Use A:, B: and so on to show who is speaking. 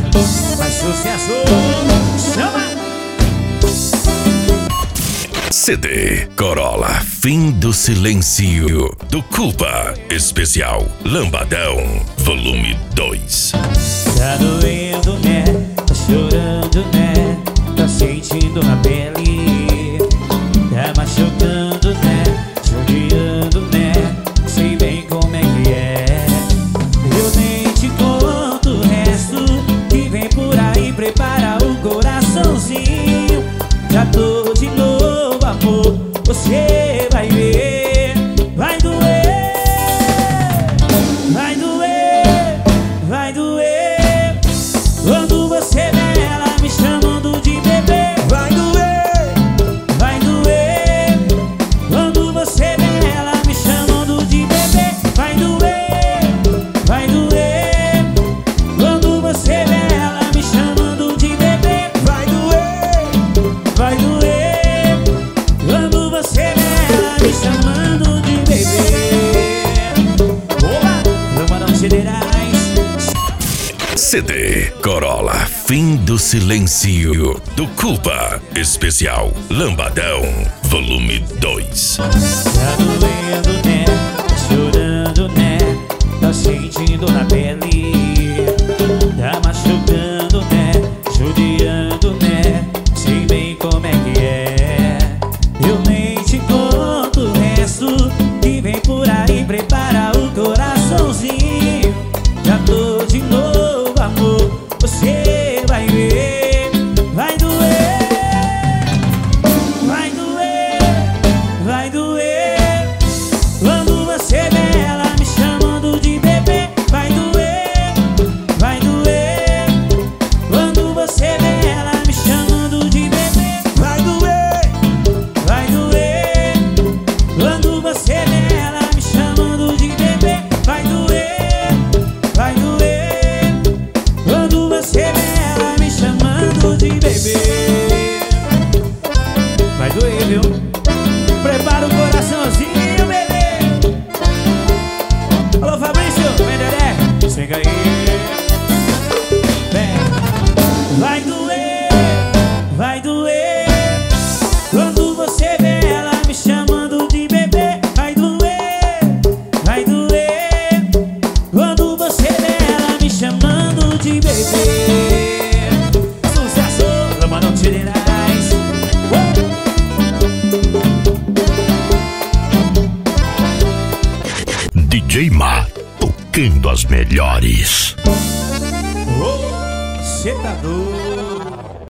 A: Faz sucesso, chama!
B: CD Corolla Fim do Silêncio do Culpa Especial Lambadão Volume 2.
A: Tá doendo, né? Tá chorando, né? Tá sentindo na pele. Tá machucando, né? Judiando, né? Sei bem como é que é. Eu nem te conto o resto que vem por aí. Prepara o coraçãozinho. Já tô de novo, amor. Você vai ver. Vai doer. Vai doer. Vai doer. Quando você vê ela me chamando de bebê. Vai doer. Vai doer. Quando você vê ela me chamando de bebê. Vai doer. Vai doer. Quando você vê ela me chamando de bebê. Vai doer. Vai doer. Quando você vê ela me chamando de bebê. Oba! Vamos não cederais.
B: CD Corolla Fim do Silêncio do Culpa Especial Lambadão Volume 2.
A: Tá doendo, né? Tá chorando, né? Tá sentindo na pele. Tá machucando, né? Judiando, né? Sei bem como é que é. Eu nem te conto o resto que vem por aí. Prepara o coraçãozinho. Já tô de novo, amor. Você vai ver. Vai doer. Vai doer. Vai doer. Quando você vê ela me chamando de bebê. Vai doer. Vai doer. Quando você vê ela me chamando de bebê. Vai doer. Vai doer. Quando você vê ela me chamando de bebê. Vai doer. Vai doer. Quando você vê ela me chamando de bebê. Vai doer, viu? Prepara o coraçãozinho, bebê. Alô, Fabrício, vem, Dedé. Chega aí. Vem. Vai doer. Vai doer. Quando você vê ela me chamando de bebê. Vai doer. Vai doer. Quando você vê ela me chamando de bebê. Sucesso, lama não tirarás.
B: DJ Ma tocando as melhores.
A: Cê tá doido.